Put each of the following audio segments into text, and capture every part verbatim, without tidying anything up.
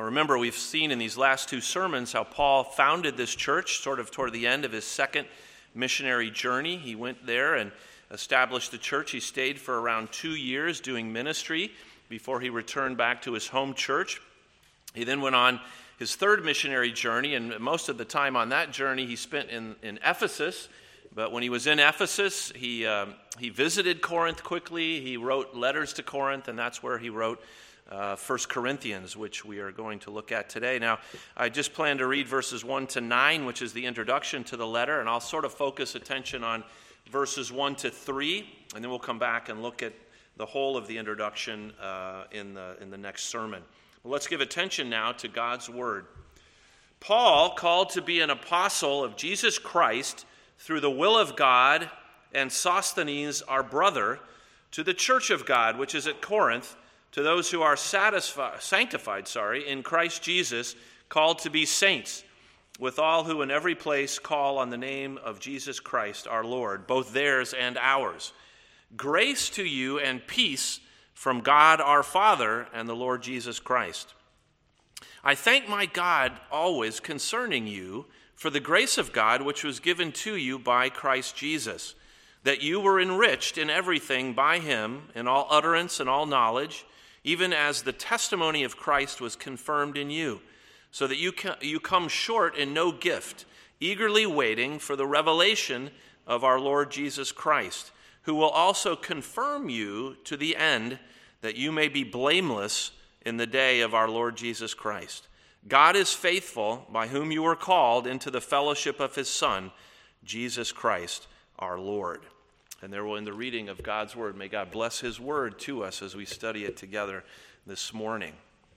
remember, we've seen in these last two sermons how Paul founded this church sort of toward the end of his second missionary journey. He went there and established the church. He stayed for around two years doing ministry before he returned back to his home church. He then went on his third missionary journey, and most of the time on that journey he spent in, in Ephesus. But when he was in Ephesus, he um, he visited Corinth quickly. He wrote letters to Corinth, and that's where he wrote uh, First Corinthians, which we are going to look at today. Now, I just plan to read verses one to nine, which is the introduction to the letter, and I'll sort of focus attention on verses one to three, and then we'll come back and look at the whole of the introduction uh, in the in the next sermon. Well, let's give attention now to God's word. Paul, called to be an apostle of Jesus Christ through the will of God, and Sosthenes, our brother, to the church of God, which is at Corinth, to those who are satisfied, sanctified, sorry, in Christ Jesus, called to be saints, with all who in every place call on the name of Jesus Christ, our Lord, both theirs and ours. Grace to you and peace from God our Father and the Lord Jesus Christ. I thank my God always concerning you for the grace of God which was given to you by Christ Jesus, that you were enriched in everything by him, in all utterance and all knowledge, even as the testimony of Christ was confirmed in you, so that you you come short in no gift, eagerly waiting for the revelation of our Lord Jesus Christ, who will also confirm you to the end, that you may be blameless in the day of our Lord Jesus Christ. God is faithful, by whom you were called into the fellowship of his Son, Jesus Christ, our Lord. And there will end the reading of God's word. May God bless his word to us as we study it together this morning.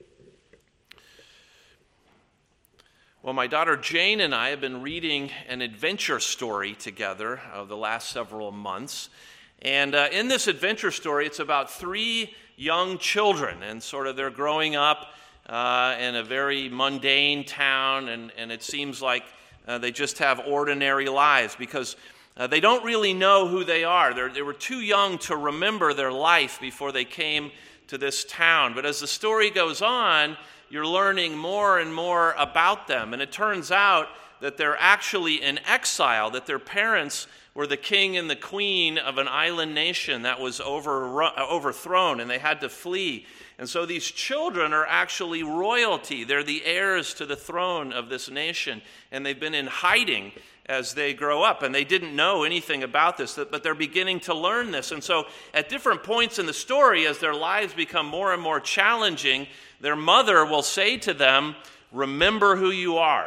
Well, my daughter Jane and I have been reading an adventure story together over the last several months. And uh, in this adventure story, it's about three young children, and sort of they're growing up uh, in a very mundane town, and, and it seems like uh, they just have ordinary lives because uh, they don't really know who they are. They're, they were too young to remember their life before they came to this town. But as the story goes on, you're learning more and more about them, and it turns out that they're actually in exile, that their parents were the king and the queen of an island nation that was over, overthrown, and they had to flee. And so these children are actually royalty. They're the heirs to the throne of this nation, and they've been in hiding as they grow up, and they didn't know anything about this, but they're beginning to learn this. And so at different points in the story, as their lives become more and more challenging, their mother will say to them, "Remember who you are.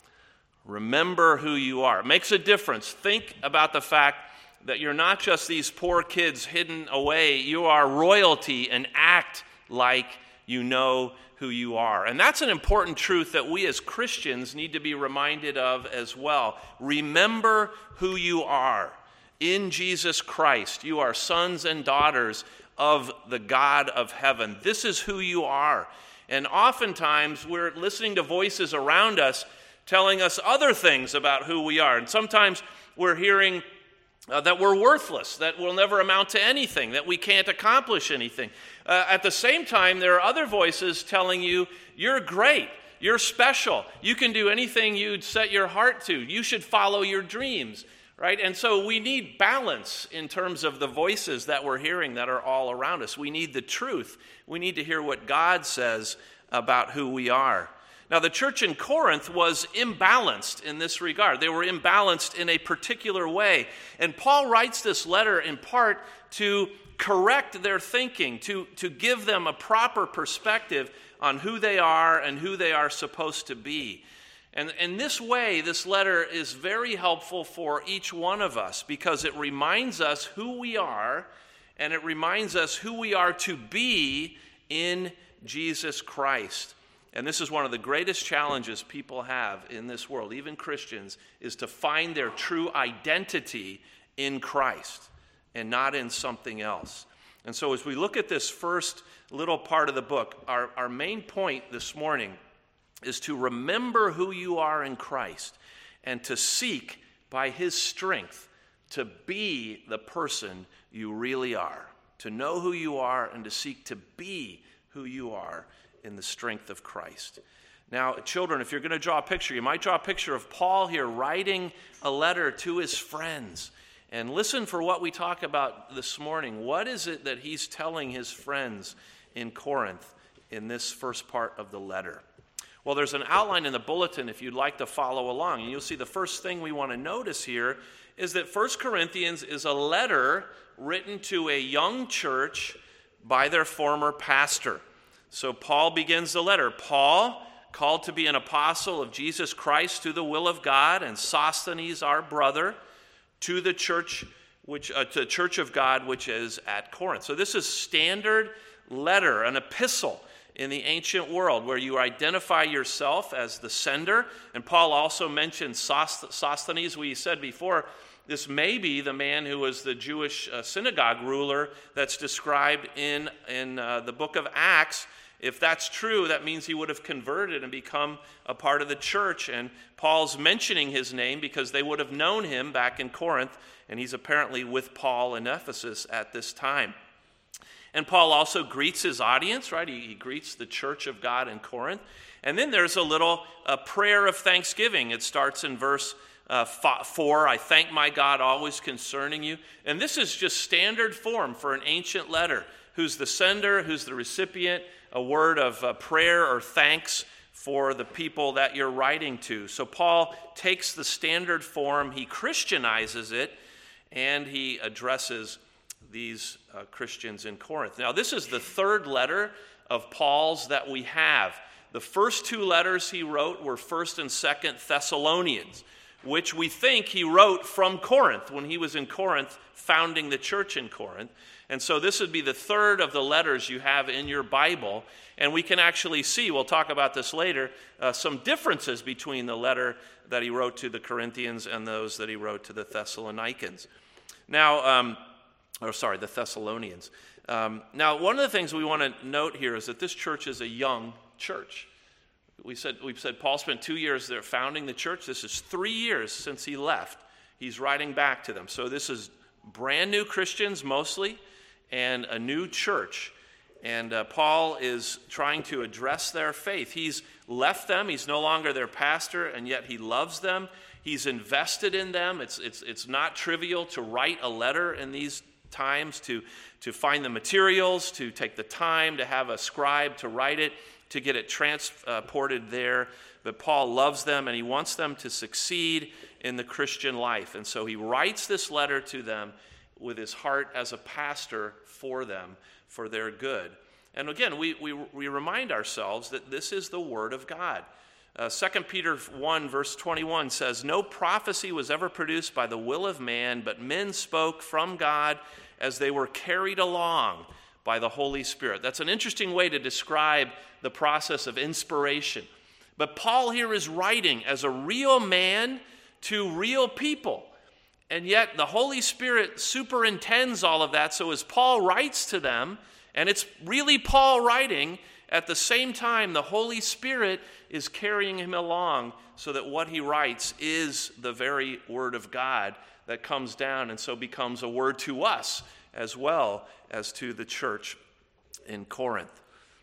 Remember who you are." It makes a difference. Think about the fact that you're not just these poor kids hidden away. You are royalty, and act like you know who you are. And that's an important truth that we as Christians need to be reminded of as well. Remember who you are. In Jesus Christ, you are sons and daughters of the God of heaven. This is who you are. And oftentimes we're listening to voices around us telling us other things about who we are. And sometimes we're hearing uh, that we're worthless, that we'll never amount to anything, that we can't accomplish anything. Uh, at the same time, there are other voices telling you, you're great, you're special, you can do anything you'd set your heart to, you should follow your dreams, right? And so we need balance in terms of the voices that we're hearing that are all around us. We need the truth. We need to hear what God says about who we are. Now, the church in Corinth was imbalanced in this regard. They were imbalanced in a particular way. And Paul writes this letter in part to correct their thinking, to, to give them a proper perspective on who they are and who they are supposed to be. And in this way, this letter is very helpful for each one of us because it reminds us who we are, and it reminds us who we are to be in Jesus Christ. And this is one of the greatest challenges people have in this world, even Christians, is to find their true identity in Christ and not in something else. And so as we look at this first little part of the book, our, our main point this morning is to remember who you are in Christ and to seek by his strength to be the person you really are, to know who you are and to seek to be who you are in the strength of Christ. Now, children, if you're going to draw a picture, you might draw a picture of Paul here writing a letter to his friends. And listen for what we talk about this morning. What is it that he's telling his friends in Corinth in this first part of the letter? Well, there's an outline in the bulletin if you'd like to follow along. And you'll see the first thing we want to notice here is that First Corinthians is a letter written to a young church by their former pastor. So Paul begins the letter. Paul, called to be an apostle of Jesus Christ through the will of God, and Sosthenes, our brother, to the church which uh, to the church of God which is at Corinth. So this is standard letter, an epistle in the ancient world where you identify yourself as the sender. And Paul also mentioned Sosthenes. We said before, this may be the man who was the Jewish uh, synagogue ruler that's described in, in uh, the book of Acts. If that's true, that means he would have converted and become a part of the church. And Paul's mentioning his name because they would have known him back in Corinth, and he's apparently with Paul in Ephesus at this time. And Paul also greets his audience, right? He, he greets the church of God in Corinth. And then there's a little uh, prayer of thanksgiving. It starts in verse uh, four, I thank my God always concerning you. And this is just standard form for an ancient letter. Who's the sender, who's the recipient, a word of uh, prayer or thanks for the people that you're writing to. So Paul takes the standard form, he Christianizes it, and he addresses these uh, Christians in Corinth. Now, this is the third letter of Paul's that we have. The first two letters he wrote were First and Second Thessalonians, which we think he wrote from Corinth when he was in Corinth, founding the church in Corinth. And so this would be the third of the letters you have in your Bible. And we can actually see, we'll talk about this later, uh, some differences between the letter that he wrote to the Corinthians and those that he wrote to the Thessalonians. Now, um, or sorry, the Thessalonians. Um, now, one of the things we want to note here is that this church is a young church. We said, we said Paul spent two years there founding the church. This is three years since he left. He's writing back to them. So this is brand new Christians mostly, and a new church. And uh, Paul is trying to address their faith. He's left them. He's no longer their pastor, and yet he loves them. He's invested in them. It's, it's, it's not trivial to write a letter in these times, to, to find the materials, to take the time, to have a scribe to write it, to get it transported there. But Paul loves them, and he wants them to succeed in the Christian life. And so he writes this letter to them with his heart as a pastor for them, for their good. And again, we, we, we remind ourselves that this is the Word of God. Uh, Second Peter one, verse twenty-one says, no prophecy was ever produced by the will of man, but men spoke from God as they were carried along by the Holy Spirit. That's an interesting way to describe the process of inspiration. But Paul here is writing as a real man to real people. And yet the Holy Spirit superintends all of that. So as Paul writes to them, and it's really Paul writing, at the same time the Holy Spirit is carrying him along so that what he writes is the very Word of God that comes down and so becomes a word to us as well as to the church in Corinth.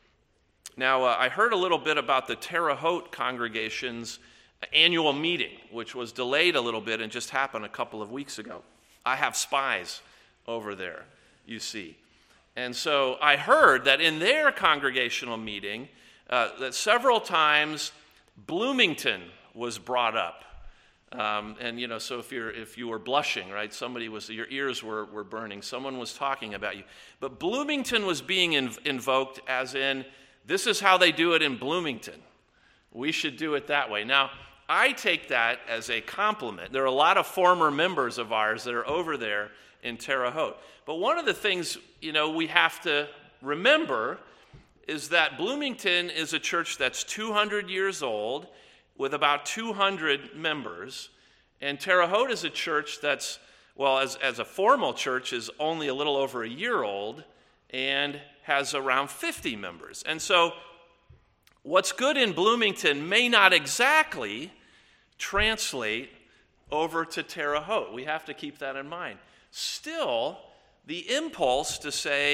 Now, uh, I heard a little bit about the Terre Haute congregation's annual meeting, which was delayed a little bit and just happened a couple of weeks ago. I have spies over there, you see. And so I heard that in their congregational meeting, uh, that several times Bloomington was brought up. Um, and, you know, so if you're if you were blushing, right, somebody was, your ears were, were burning, someone was talking about you. But Bloomington was being inv- invoked as in, this is how they do it in Bloomington. We should do it that way. Now, I take that as a compliment. There are a lot of former members of ours that are over there in Terre Haute. But one of the things, you know, we have to remember is that Bloomington is a church that's two hundred years old with about two hundred members. And Terre Haute is a church that's, well, as, as a formal church, is only a little over a year old and has around fifty members. And so what's good in Bloomington may not exactly translate over to Terre Haute. We have to keep that in mind. Still, the impulse to say,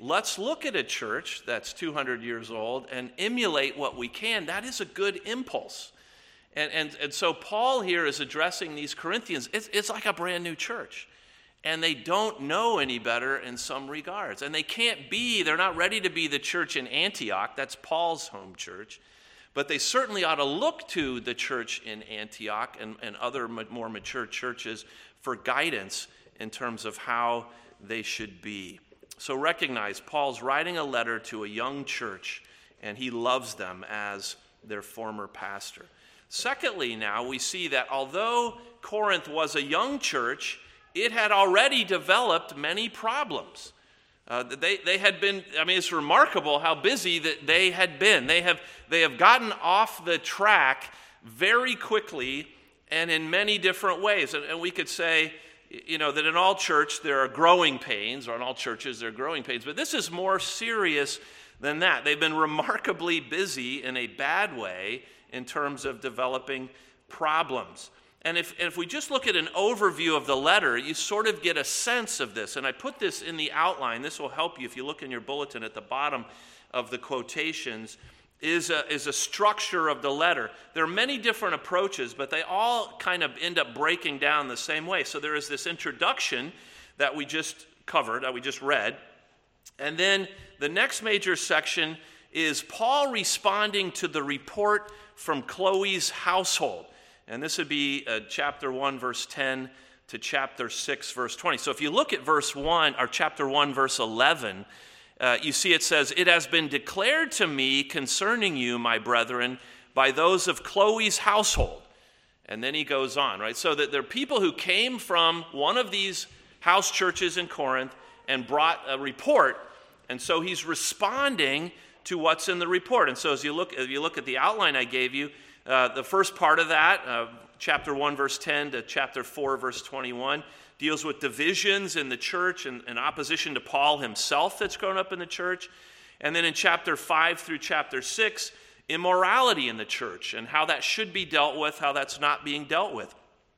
let's look at a church that's two hundred years old and emulate what we can. That is a good impulse. And, and, and so Paul here is addressing these Corinthians. It's, it's like a brand new church. And they don't know any better in some regards. And they can't be, they're not ready to be the church in Antioch. That's Paul's home church. But they certainly ought to look to the church in Antioch and, and other more mature churches for guidance in terms of how they should be. So recognize Paul's writing a letter to a young church, and he loves them as their former pastor. Secondly, now we see that although Corinth was a young church, it had already developed many problems. Uh, they, they had been, I mean, it's remarkable how busy that they had been. They have, they have gotten off the track very quickly and in many different ways. And, and we could say, you know, that in all church there are growing pains, or in all churches there are growing pains. But this is more serious than that. They've been remarkably busy in a bad way in terms of developing problems. And if, if we just look at an overview of the letter, you sort of get a sense of this. And I put this in the outline. This will help you if you look in your bulletin at the bottom of the quotations, is a, is a structure of the letter. There are many different approaches, but they all kind of end up breaking down the same way. So there is this introduction that we just covered, that we just read. And then the next major section is Paul responding to the report from Chloe's household. And this would be uh, chapter one, verse ten to chapter six, verse twenty. So if you look at verse one, or chapter one, verse eleven, uh, you see it says, "It has been declared to me concerning you, my brethren, by those of Chloe's household." And then he goes on, right? So that there are people who came from one of these house churches in Corinth and brought a report. And so he's responding to what's in the report. And so as you look, if you look at the outline I gave you, Uh, the first part of that, uh, chapter one, verse ten to chapter four, verse twenty-one, deals with divisions in the church and, and opposition to Paul himself that's grown up in the church. And then in chapter five through chapter six, immorality in the church and how that should be dealt with, how that's not being dealt with.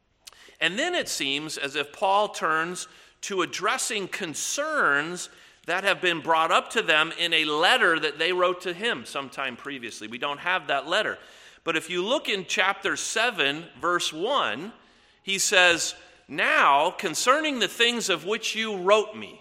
And then it seems as if Paul turns to addressing concerns that have been brought up to them in a letter that they wrote to him sometime previously. We don't have that letter. But if you look in chapter seven, verse one, he says, "Now, concerning the things of which you wrote me."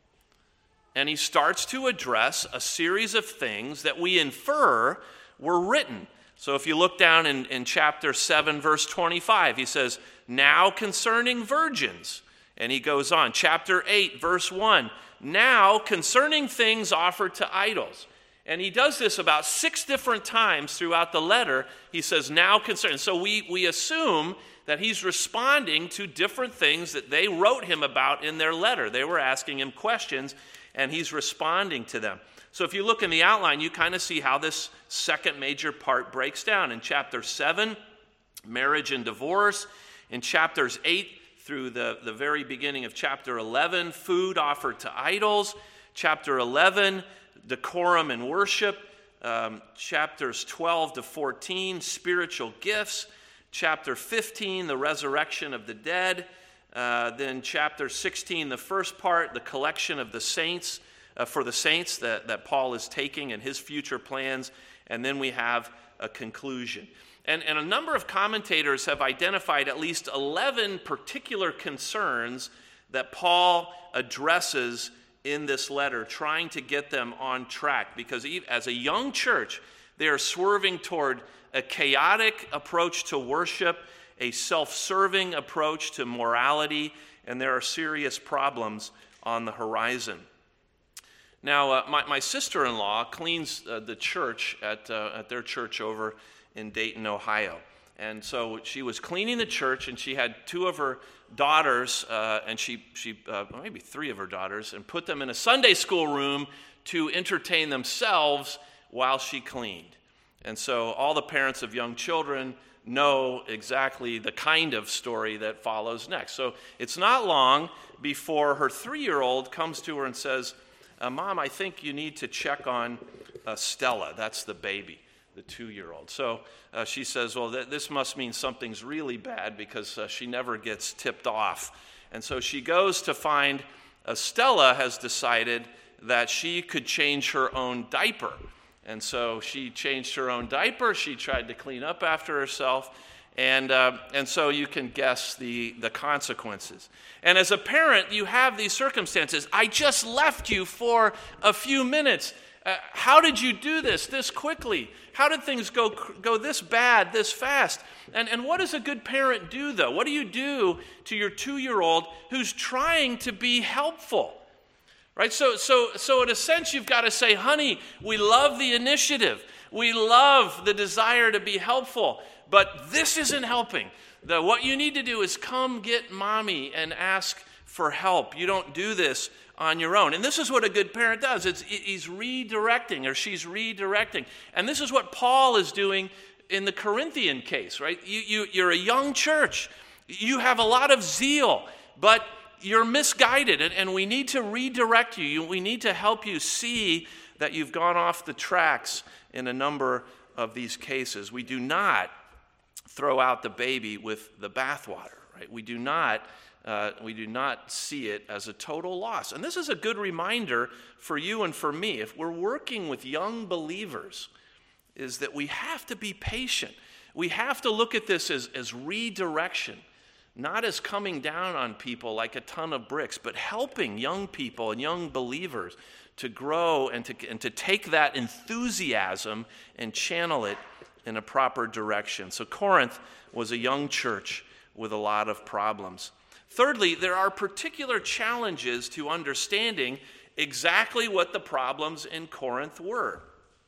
And he starts to address a series of things that we infer were written. So if you look down in, in chapter seven, verse twenty-five, he says, "Now concerning virgins." And he goes on. Chapter eight, verse one, "Now concerning things offered to idols." And he does this about six different times throughout the letter. He says, "Now concerning." So we, we assume that he's responding to different things that they wrote him about in their letter. They were asking him questions, and he's responding to them. So if you look in the outline, you kind of see how this second major part breaks down. In chapter seven, marriage and divorce. In chapters eight through the, the very beginning of chapter eleven, food offered to idols. Chapter eleven, decorum and worship. Um, chapters twelve to fourteen, spiritual gifts. Chapter fifteen, the resurrection of the dead. Uh, then chapter sixteen, the first part, the collection of the saints, uh, for the saints that, that Paul is taking and his future plans. And then we have a conclusion. And, and a number of commentators have identified at least eleven particular concerns that Paul addresses in this letter, trying to get them on track, because as a young church, they are swerving toward a chaotic approach to worship, a self-serving approach to morality, and there are serious problems on the horizon. Now, uh, my, my sister-in-law cleans uh, the church at, uh, at their church over in Dayton, Ohio. And so she was cleaning the church, and she had two of her daughters, uh, and she, she uh, maybe three of her daughters, and put them in a Sunday school room to entertain themselves while she cleaned. And so all the parents of young children know exactly the kind of story that follows next. So it's not long before her three-year-old comes to her and says, uh, "Mom, I think you need to check on uh, Stella." That's the baby, the two-year-old. So uh, she says, "Well, th- this must mean something's really bad, because uh, she never gets tipped off." And so she goes to find uh, Stella has decided that she could change her own diaper. And so she changed her own diaper. She tried to clean up after herself. And uh, and so you can guess the, the consequences. And as a parent, you have these circumstances. I just left you for a few minutes. Uh, how did you do this this quickly? How did things go go this bad, this fast? And, and what does a good parent do, though? What do you do to your two-year-old who's trying to be helpful? Right? So, so, so in a sense, you've got to say, honey, we love the initiative. We love the desire to be helpful. But this isn't helping. The, what you need to do is come get mommy and ask for help. You don't do this on your own. And this is what a good parent does. It's, he's redirecting, or she's redirecting. And this is what Paul is doing in the Corinthian case, right? You, you, you're a young church. You have a lot of zeal, but you're misguided, and, and we need to redirect you. you. We need to help you see that you've gone off the tracks in a number of these cases. We do not throw out the baby with the bathwater, right? We do not uh, we do not see it as a total loss. And this is a good reminder for you and for me. If we're working with young believers, is that we have to be patient. We have to look at this as, as redirection, not as coming down on people like a ton of bricks, but helping young people and young believers to grow and to, and to take that enthusiasm and channel it in a proper direction. So Corinth was a young church with a lot of problems. Thirdly, there are particular challenges to understanding exactly what the problems in Corinth were.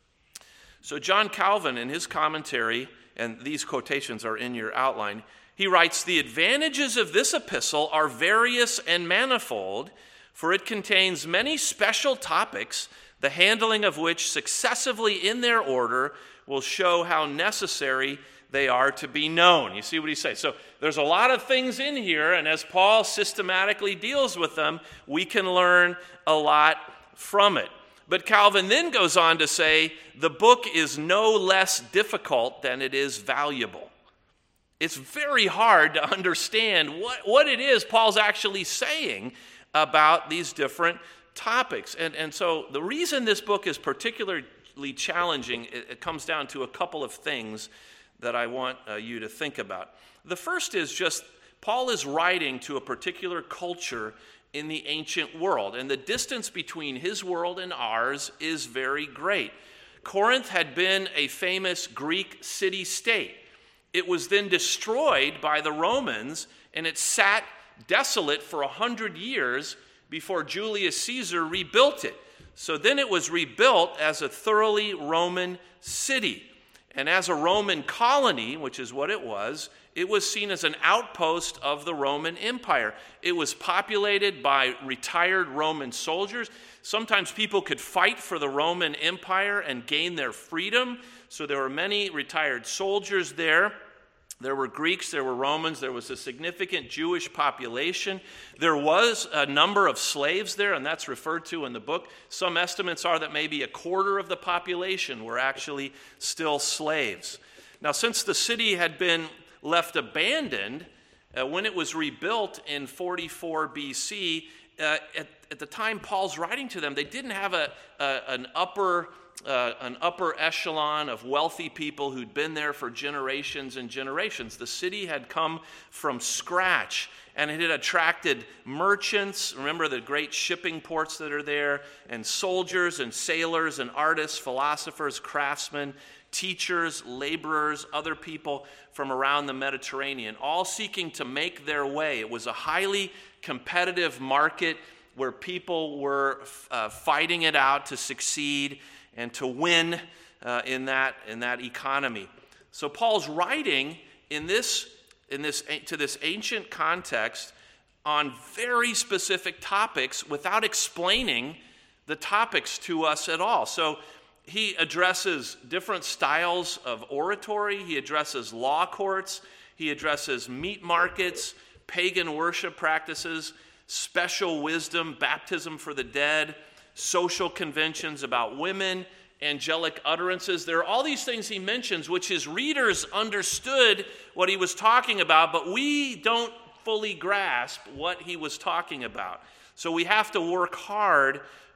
So John Calvin, in his commentary, and these quotations are in your outline, he writes, "The advantages of this epistle are various and manifold, for it contains many special topics, the handling of which successively in their order will show how necessary they are to be known." You see what he says? So there's a lot of things in here, and as Paul systematically deals with them, we can learn a lot from it. But Calvin then goes on to say, the book is no less difficult than it is valuable. It's very hard to understand what, what it is Paul's actually saying about these different topics. And, and so the reason this book is particularly challenging, it, it comes down to a couple of things that I want uh, you to think about. The first is just Paul is writing to a particular culture in the ancient world, and the distance between his world and ours is very great. Corinth had been a famous Greek city-state. It was then destroyed by the Romans, and it sat desolate for a hundred years before Julius Caesar rebuilt it. So then it was rebuilt as a thoroughly Roman city. And as a Roman colony, which is what it was, it was seen as an outpost of the Roman Empire. It was populated by retired Roman soldiers. Sometimes people could fight for the Roman Empire and gain their freedom. So there were many retired soldiers there. There were Greeks, there were Romans, there was a significant Jewish population. There was a number of slaves there, and that's referred to in the book. Some estimates are that maybe a quarter of the population were actually still slaves. Now, since the city had been left abandoned, uh, when it was rebuilt in forty-four B C, uh, at, at the time Paul's writing to them, they didn't have a, a an upper Uh, an upper echelon of wealthy people who'd been there for generations and generations. The city had come from scratch, and it had attracted merchants. Remember the great shipping ports that are there, and soldiers and sailors and artists, philosophers, craftsmen, teachers, laborers, other people from around the Mediterranean, all seeking to make their way. It was a highly competitive market where people were uh, fighting it out to succeed and to win uh, in that in that economy. So Paul's writing in this in this to this ancient context on very specific topics without explaining the topics to us at all. So he addresses different styles of oratory. He addresses law courts. He addresses meat markets, pagan worship practices, special wisdom, baptism for the dead, social conventions about women, angelic utterances. There are all these things he mentions which his readers understood what he was talking about, but we don't fully grasp what he was talking about. So we have to work hard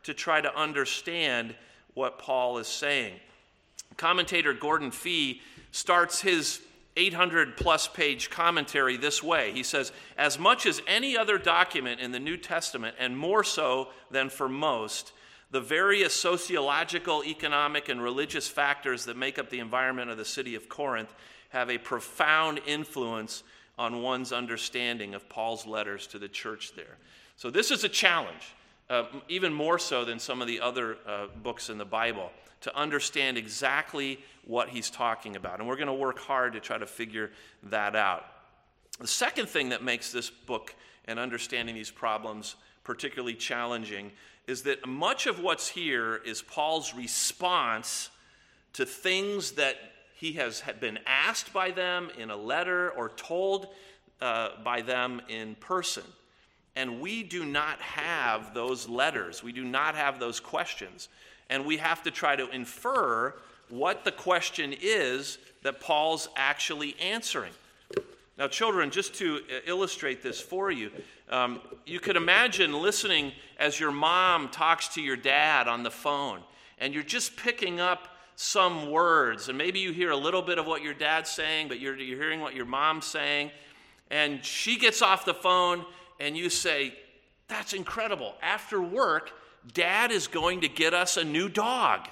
to try to understand what Paul is saying. Commentator Gordon Fee starts his eight hundred plus page commentary this way. He says, as much as any other document in the New Testament, and more so than for most, the various sociological, economic, and religious factors that make up the environment of the city of Corinth have a profound influence on one's understanding of Paul's letters to the church there. So this is a challenge, uh, even more so than some of the other uh, books in the Bible, to understand exactly what he's talking about. And we're going to work hard to try to figure that out. The second thing that makes this book and understanding these problems particularly challenging is that much of what's here is Paul's response to things that he has been asked by them in a letter or told uh, by them in person. And we do not have those letters. We do not have those questions. And we have to try to infer what the question is that Paul's actually answering. Now, children, just to illustrate this for you, um, you could imagine listening as your mom talks to your dad on the phone, and you're just picking up some words, and maybe you hear a little bit of what your dad's saying, but you're, you're hearing what your mom's saying, and she gets off the phone, and you say, that's incredible. After work, Dad is going to get us a new dog.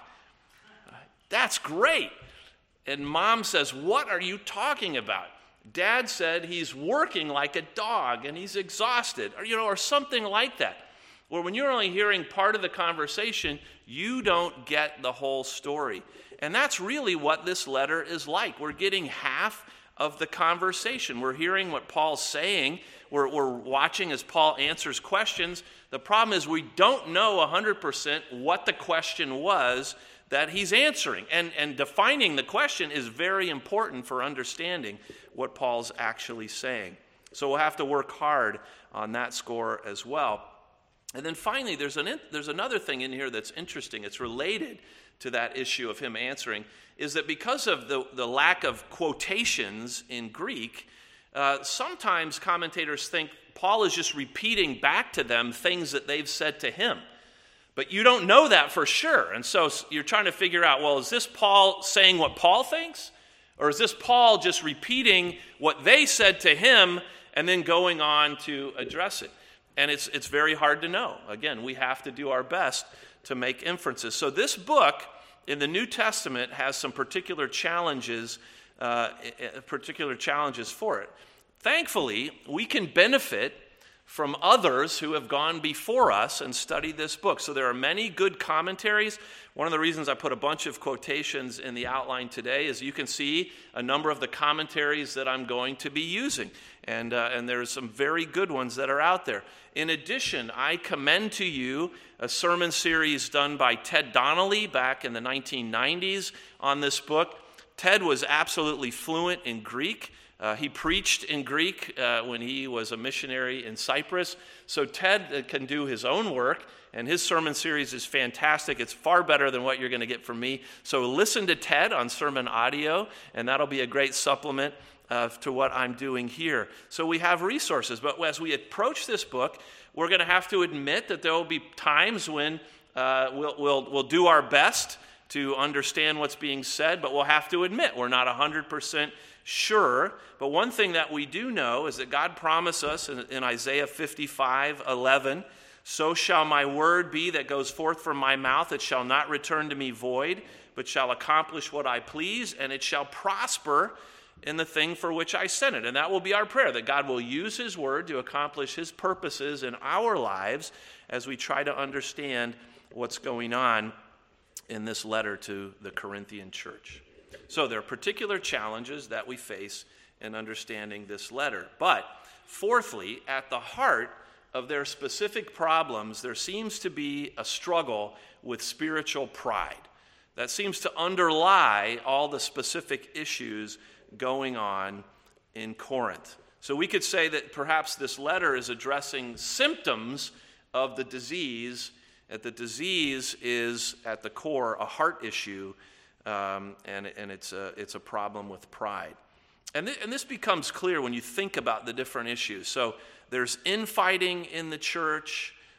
That's great. And Mom says, what are you talking about? Dad said he's working like a dog and he's exhausted, or, you know, or something like that. Or when you're only hearing part of the conversation, you don't get the whole story. And that's really what this letter is like. We're getting half of the conversation. We're hearing what Paul's saying. We're, we're watching as Paul answers questions. The problem is we don't know one hundred percent what the question was that he's answering. And, and defining the question is very important for understanding what Paul's actually saying. So we'll have to work hard on that score as well. And then finally, there's an there's another thing in here that's interesting. It's related to that issue of him answering, is that because of the, the lack of quotations in Greek, uh, sometimes commentators think Paul is just repeating back to them things that they've said to him. But you don't know that for sure. And so you're trying to figure out, well, is this Paul saying what Paul thinks? Or is this Paul just repeating what they said to him and then going on to address it? And it's it's very hard to know. Again, we have to do our best to make inferences. So this book in the New Testament has some particular challenges, uh, particular challenges for it. Thankfully, we can benefit from others who have gone before us and studied this book. So there are many good commentaries. One of the reasons I put a bunch of quotations in the outline today is you can see a number of the commentaries that I'm going to be using. And, uh, and there's some very good ones that are out there. In addition, I commend to you a sermon series done by Ted Donnelly back in the nineteen nineties on this book. Ted was absolutely fluent in Greek. Uh, he preached in Greek uh, when he was a missionary in Cyprus. So Ted uh, can do his own work, and his sermon series is fantastic. It's far better than what you're going to get from me. So listen to Ted on sermon audio, and that'll be a great supplement uh, to what I'm doing here. So we have resources, but as we approach this book, we're going to have to admit that there will be times when uh, we'll, we'll, we'll do our best to understand what's being said, but we'll have to admit we're not one hundred percent sure. But one thing that we do know is that God promised us in, in Isaiah fifty-five eleven, so shall my word be that goes forth from my mouth. It shall not return to me void, but shall accomplish what I please, and it shall prosper in the thing for which I sent it. And that will be our prayer, that God will use his word to accomplish his purposes in our lives as we try to understand what's going on in this letter to the Corinthian church. So there are particular challenges that we face in understanding this letter. But fourthly, at the heart of their specific problems, there seems to be a struggle with spiritual pride that seems to underlie all the specific issues going on in Corinth. So we could say that perhaps this letter is addressing symptoms of the disease, that the disease is at the core a heart issue, um, and, and it's, a, it's a problem with pride. And, th- and this becomes clear when you think about the different issues. So there's infighting in the church,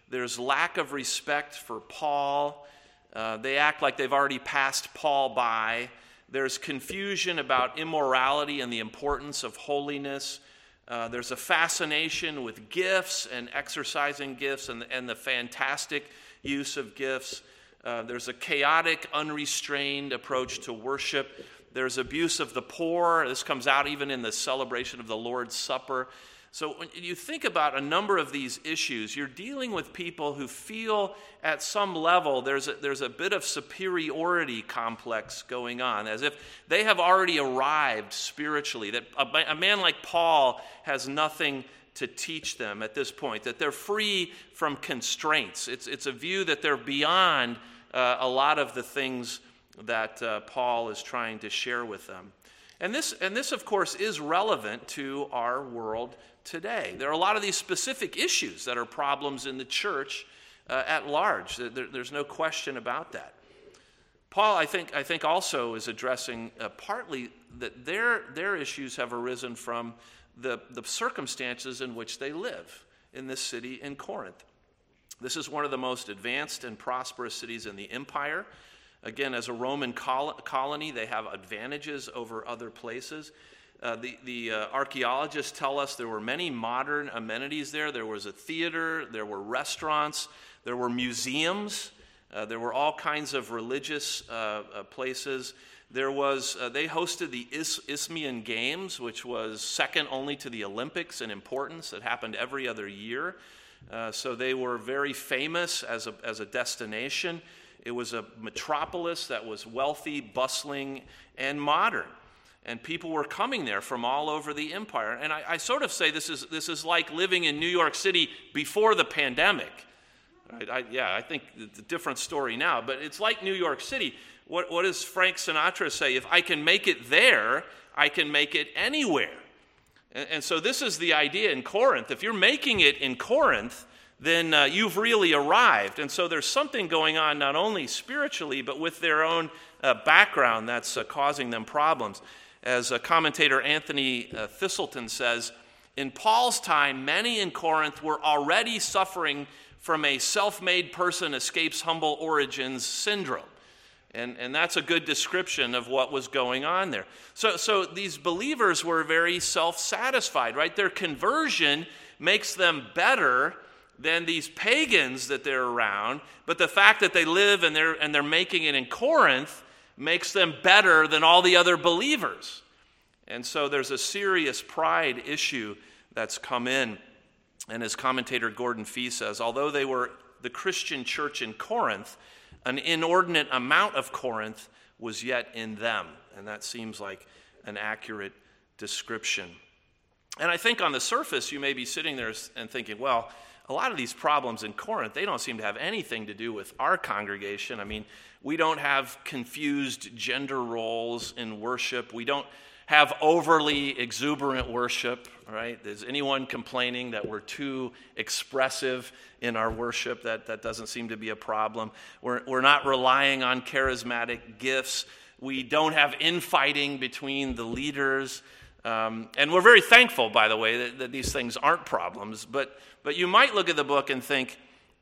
There's lack of respect for Paul. Uh, they act like they've already passed Paul by. There's confusion about immorality and the importance of holiness. Uh, there's a fascination with gifts and exercising gifts and, and the fantastic use of gifts. Uh, there's a chaotic, unrestrained approach to worship. There's abuse of the poor. This comes out even in the celebration of the Lord's Supper. So when you think about a number of these issues, you're dealing with people who feel at some level there's a, there's a bit of superiority complex going on, as if they have already arrived spiritually, that a, a man like Paul has nothing to teach them at this point, that they're free from constraints. It's, it's a view that they're beyond uh, a lot of the things that uh, Paul is trying to share with them. And this, and this, of course, is relevant to our world today. There are a lot of these specific issues that are problems in the church uh, at large. There, there's no question about that. Paul, I think, I think also is addressing uh, partly that their, their issues have arisen from the, the circumstances in which they live in this city in Corinth. This is one of the most advanced and prosperous cities in the empire. Again, as a Roman col- colony, they have advantages over other places. Uh, the the uh, archaeologists tell us there were many modern amenities there. There was a theater, there were restaurants, there were museums, uh, there were all kinds of religious uh, uh, places. There was uh, they hosted the Is- Isthmian Games, which was second only to the Olympics in importance. It happened every other year, uh, so they were very famous as a as a destination. It was a metropolis that was wealthy, bustling, and modern. And people were coming there from all over the empire. And I, I sort of say this is this is like living in New York City before the pandemic. Right? I, yeah, I think it's a different story now. But it's like New York City. What, what does Frank Sinatra say? If I can make it there, I can make it anywhere. And, and so this is the idea in Corinth. If you're making it in Corinth, then uh, you've really arrived. And so there's something going on not only spiritually, but with their own uh, background that's uh, causing them problems. As a commentator Anthony uh, Thistleton says, in Paul's time, many in Corinth were already suffering from a self-made person escapes humble origins syndrome. And, and that's a good description of what was going on there. So, so these believers were very self-satisfied, right? Their conversion makes them better than these pagans that they're around, but the fact that they live and they're and they're making it in Corinth makes them better than all the other believers. And so there's a serious pride issue that's come in. And as commentator Gordon Fee says, although they were the Christian church in Corinth, an inordinate amount of Corinth was yet in them. And that seems like an accurate description. And I think on the surface, you may be sitting there and thinking, well, a lot of these problems in Corinth, they don't seem to have anything to do with our congregation. I mean, we don't have confused gender roles in worship. We don't have overly exuberant worship, right? Is anyone complaining that we're too expressive in our worship? That, that doesn't seem to be a problem. We're, we're not relying on charismatic gifts. We don't have infighting between the leaders. Um, and we're very thankful, by the way, that, that these things aren't problems. But but you might look at the book and think,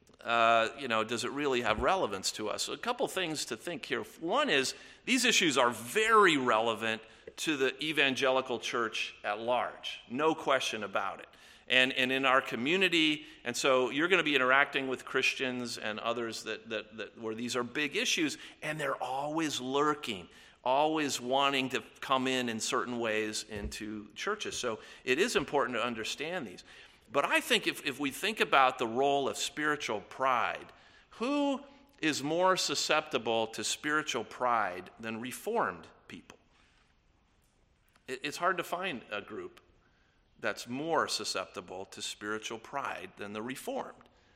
uh, you know, does it really have relevance to us? So a couple things to think here. One is these issues are very relevant to the evangelical church at large. No question about it. And, and in our community, and so you're going to be interacting with Christians and others that, that, that where these are big issues, and they're always lurking, always wanting to come in in certain ways into churches. So it is important to understand these. But I think if, if we think about the role of spiritual pride, who is more susceptible to spiritual pride than Reformed people? It, it's hard to find a group that's more susceptible to spiritual pride than the Reformed.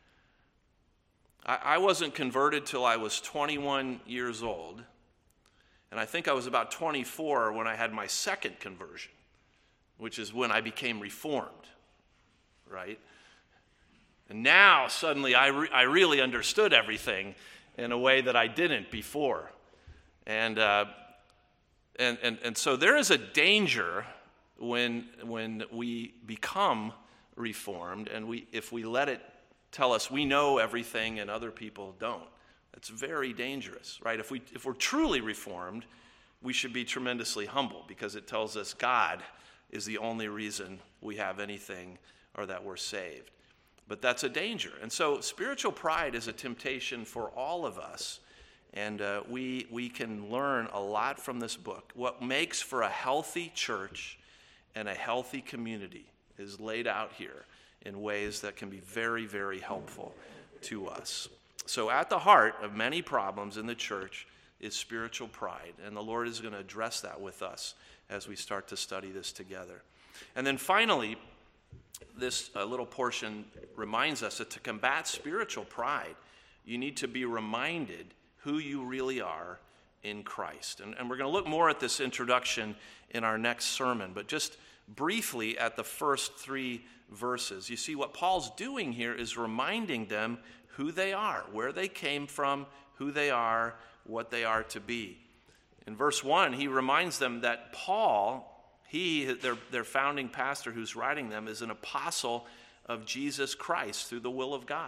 I, I wasn't converted till I was twenty-one years old. And I think I was about twenty-four when I had my second conversion, which is when I became Reformed, right? And now, suddenly, I, re- I really understood everything in a way that I didn't before. And, uh, and, and, and so there is a danger when, when we become Reformed, and we if we let it tell us we know everything and other people don't. That's very dangerous, right? If we if we're truly reformed, we should be tremendously humble because it tells us God is the only reason we have anything or that we're saved. But that's a danger. And so spiritual pride is a temptation for all of us. And uh, we we can learn a lot from this book. What makes for a healthy church and a healthy community is laid out here in ways that can be very, very helpful to us. So at the heart of many problems in the church is spiritual pride. And the Lord is going to address that with us as we start to study this together. And then finally, this uh, little portion reminds us that to combat spiritual pride, you need to be reminded who you really are in Christ. And, and we're going to look more at this introduction in our next sermon, but just briefly at the first three verses. You see, what Paul's doing here is reminding them who they are, where they came from, who they are, what they are to be. In verse one, he reminds them that Paul, he, their, their founding pastor who's writing them, is an apostle of Jesus Christ through the will of God.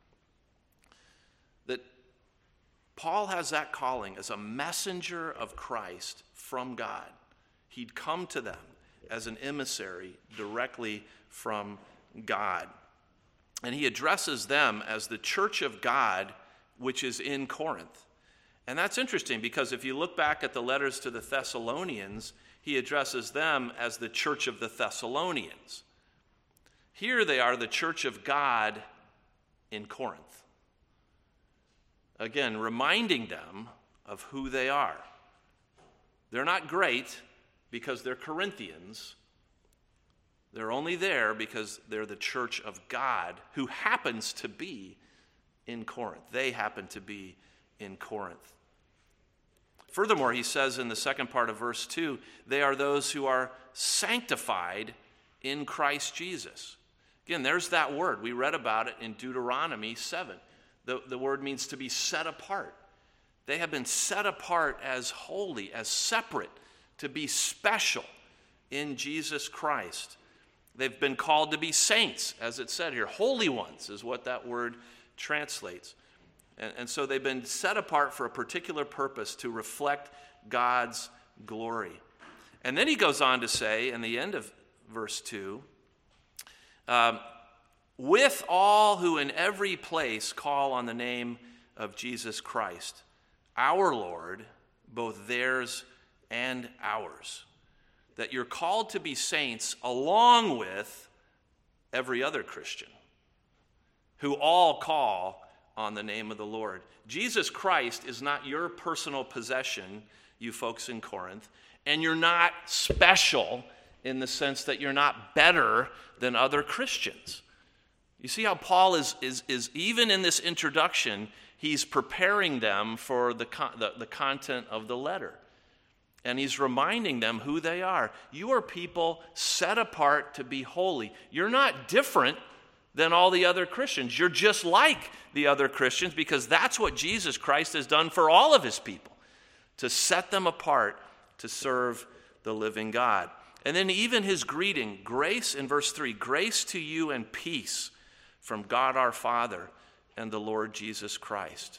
That Paul has that calling as a messenger of Christ from God. He'd come to them as an emissary directly from God. And he addresses them as the church of God, which is in Corinth. And that's interesting because if you look back at the letters to the Thessalonians, he addresses them as the church of the Thessalonians. Here they are the church of God in Corinth. Again, reminding them of who they are. They're not great because they're Corinthians. They're only there because they're the church of God who happens to be in Corinth. They happen to be in Corinth. Furthermore, he says in the second part of verse two, they are those who are sanctified in Christ Jesus. Again, there's that word. We read about it in Deuteronomy seven. The, the word means to be set apart. They have been set apart as holy, as separate, to be special in Jesus Christ. They've been called to be saints, as it said here. Holy ones is what that word translates. And, and so they've been set apart for a particular purpose to reflect God's glory. And then he goes on to say, in the end of verse two, um, with all who in every place call on the name of Jesus Christ, our Lord, both theirs and ours. That you're called to be saints along with every other Christian who all call on the name of the Lord. Jesus Christ is not your personal possession, you folks in Corinth, and you're not special in the sense that you're not better than other Christians. You see how Paul is, is, is even in this introduction, he's preparing them for the, the, the content of the letter. And he's reminding them who they are. You are people set apart to be holy. You're not different than all the other Christians. You're just like the other Christians because that's what Jesus Christ has done for all of his people, to set them apart to serve the living God. And then even his greeting, grace in verse three, grace to you and peace from God our Father and the Lord Jesus Christ.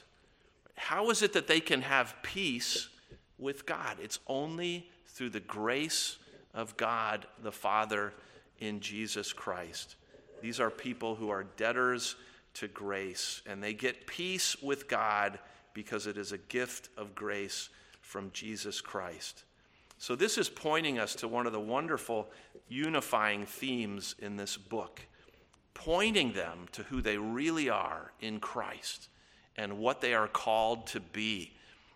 How is it that they can have peace with God? It's only through the grace of God the Father in Jesus Christ. These are people who are debtors to grace, and they get peace with God because it is a gift of grace from Jesus Christ. So this is pointing us to one of the wonderful unifying themes in this book, pointing them to who they really are in Christ and what they are called to be.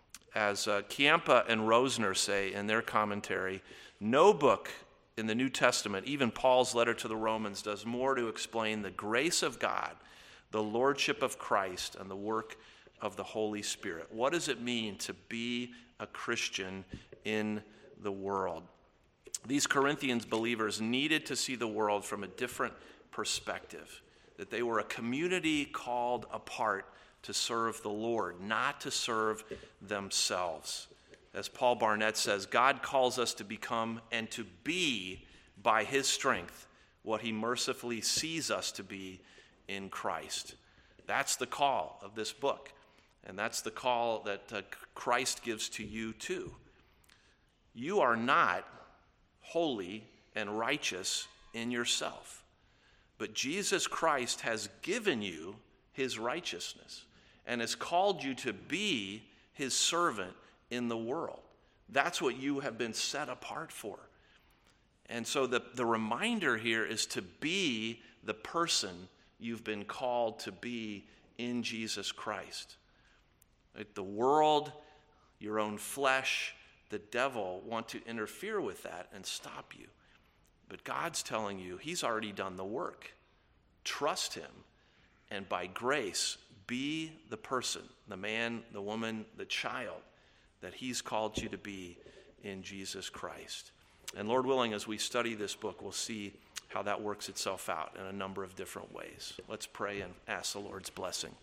As uh, Chiampa and Rosner say in their commentary, no book in the New Testament, even Paul's letter to the Romans, does more to explain the grace of God, the lordship of Christ, and the work of the Holy Spirit. What does it mean to be a Christian in the world? These Corinthians believers needed to see the world from a different perspective, that they were a community called apart to serve the Lord, not to serve themselves. As Paul Barnett says, God calls us to become and to be, by his strength, what he mercifully sees us to be in Christ. That's the call of this book. And that's the call that uh, Christ gives to you too. You are not holy and righteous in yourself, but Jesus Christ has given you his righteousness and has called you to be his servant in the world. That's what you have been set apart for. And so the, the reminder here is to be the person you've been called to be in Jesus Christ. Right? The world, your own flesh, the devil want to interfere with that and stop you. But God's telling you he's already done the work. Trust him, and by grace, be the person, the man, the woman, the child that he's called you to be in Jesus Christ. And Lord willing, as we study this book, we'll see how that works itself out in a number of different ways. Let's pray and ask the Lord's blessing.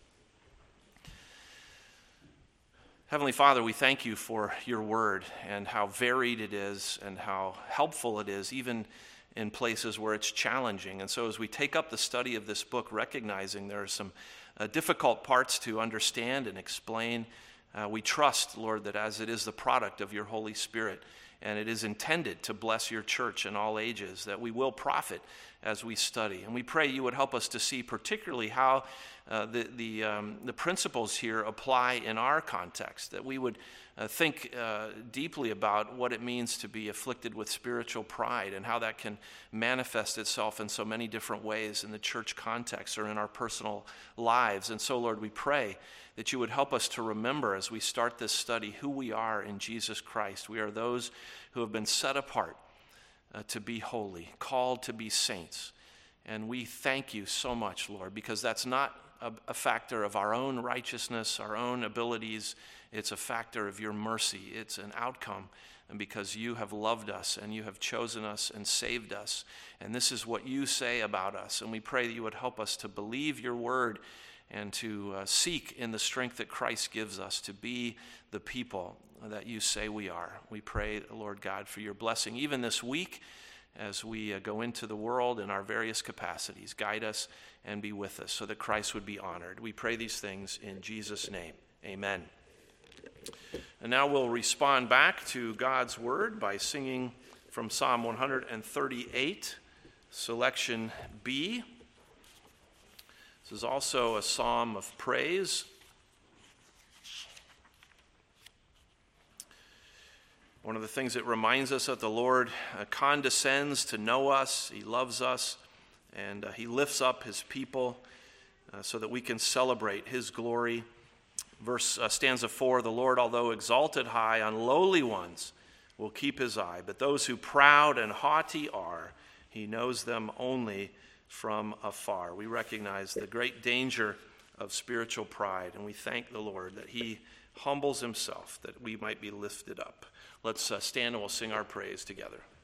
Heavenly Father, we thank you for your word and how varied it is and how helpful it is, even in places where it's challenging. And so as we take up the study of this book, recognizing there are some uh, difficult parts to understand and explain, uh, we trust, Lord, that as it is the product of your Holy Spirit, and it is intended to bless your church in all ages, that we will profit as we study. And we pray you would help us to see particularly how uh, the, the, um, the principles here apply in our context, that we would uh, think uh, deeply about what it means to be afflicted with spiritual pride and how that can manifest itself in so many different ways in the church context or in our personal lives. And so, Lord, we pray that you would help us to remember as we start this study who we are in Jesus Christ. We are those who have been set apart uh, to be holy, called to be saints. And we thank you so much, Lord, because that's not a, a factor of our own righteousness, our own abilities. It's a factor of your mercy. It's an outcome. And because you have loved us and you have chosen us and saved us. And this is what you say about us. And we pray that you would help us to believe your word and to uh, seek in the strength that Christ gives us to be the people that you say we are. We pray, Lord God, for your blessing even this week as we uh, go into the world in our various capacities. Guide us and be with us so that Christ would be honored. We pray these things in Jesus' name. Amen. And now we'll respond back to God's word by singing from Psalm one thirty-eight, selection B. This is also a psalm of praise. One of the things it reminds us that the Lord uh, condescends to know us, he loves us, and uh, he lifts up his people uh, so that we can celebrate his glory. Verse uh, stanza four, the Lord, although exalted high, on lowly ones will keep his eye, but those who proud and haughty are, he knows them only from afar. We recognize the great danger of spiritual pride, and we thank the Lord that he humbles himself that we might be lifted up. Let's uh, stand and we'll sing our praise together.